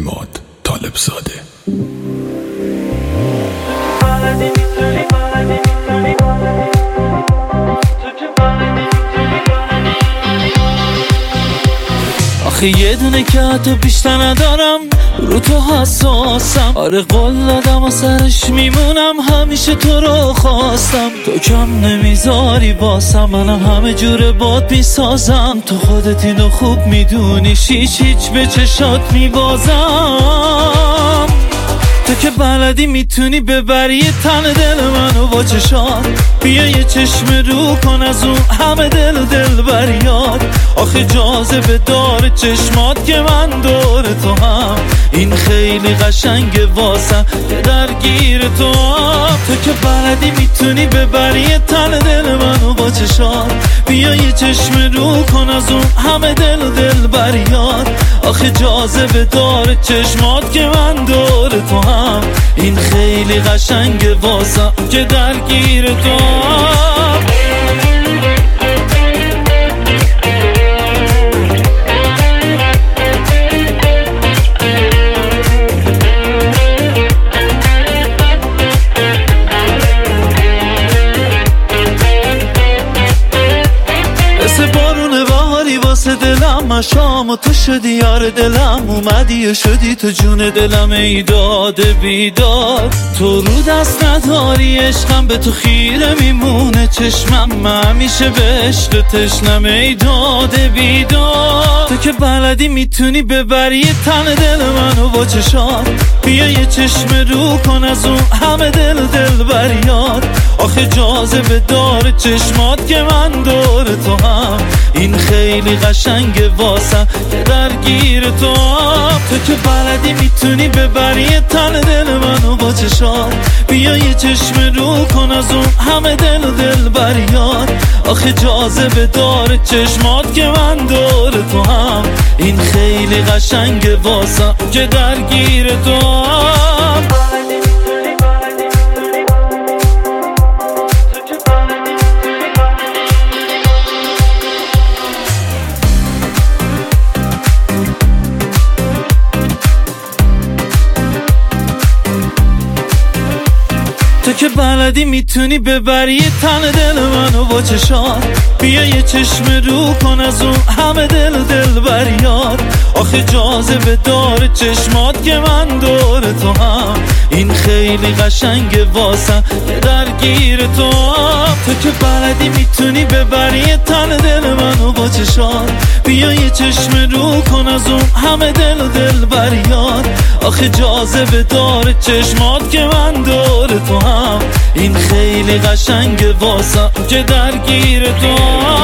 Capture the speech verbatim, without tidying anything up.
اماد طالبزاده. آخه یه دونه که حتی بیشتر ندارم، رو تو حساسم. آره قول دادم و سرش میمونم، همیشه تو رو خواستم. تو کم نمیذاری باسم، منم همه جوره باد میسازم. تو خودت اینو خوب میدونی، هیچ هیچ به چشات میبازم. تو که بلدی میتونی ببری تن دل منو با چشات. بیا یه چشم رو کن از اون همه دل و دل بریاد. آخه جاذبه داره چشمات که من دور تو هم. این خیلی قشنگه واسم که درگیر تو هم. تو که بلدی میتونی ببری تن دل منو با چشات. بیا یه چشم رو کن از اون همه دل و دل بریاد. آخه جاذبه داره چشمات که من دور تو هم. این خیلی قشنگه واسم که درگیر تو هم. دلم مشام و تو شدی یار دلم. اومدی و شدی تو جون دلم، ای داد بیداد. تو رو دست نداری عشقم، به تو خیره میمونه چشمم. من همیشه به عشق تشنم، ای داد بیداد. تو که بلدی میتونی ببری تن دل منو با چشات. بیا یه چشم رو کن از اون همه دل و دل بریاد. آخه جاذبه داره چشمات که من دور تو هم. این خیلی قشنگه واسم که درگیر تو هم. تو که بلدی میتونی ببری تن دل منو با چشات. بیا یه چشم رو کن از اون همه دل و دل بریاد. آخه جاذبه داره چشمات که من دور تو هم. این خیلی قشنگه واسم که درگیر تو هم. تو که بلدی میتونی ببری تن دل منو با چشات. بیا یه چشم رو کن از اون همه دل و دل بریاد. آخه جاذبه داره چشمات که من دور تو هم. این خیلی قشنگه واسم که درگیر تو هم. تو که بلدی میتونی ببری تن دل منو با چشات. بیا یه چشم رو کن از اون همه دل و دل بریاد. آخه جاذبه داره چشمات که من دور تو هم. این خیلی قشنگه واسم که درگیر تو هم.